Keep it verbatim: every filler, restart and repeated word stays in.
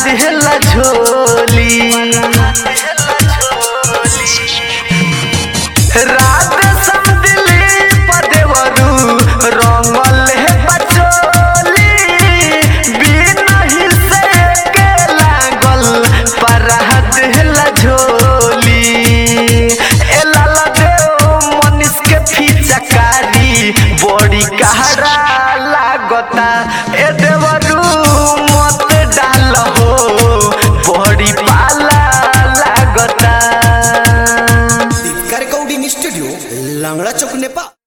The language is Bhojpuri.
दिहला झोली रात समदिली पदेवरू रंगल है बचोली बिनहि से के लागल परह दिहला झोली ए लाला देव मनीष के फिचकारी बड़ी कहरा लागता ए देवरू मत डाल हो बड़ी पाला लागता। स्टूडियो लंगड़ा चौक नेपाल।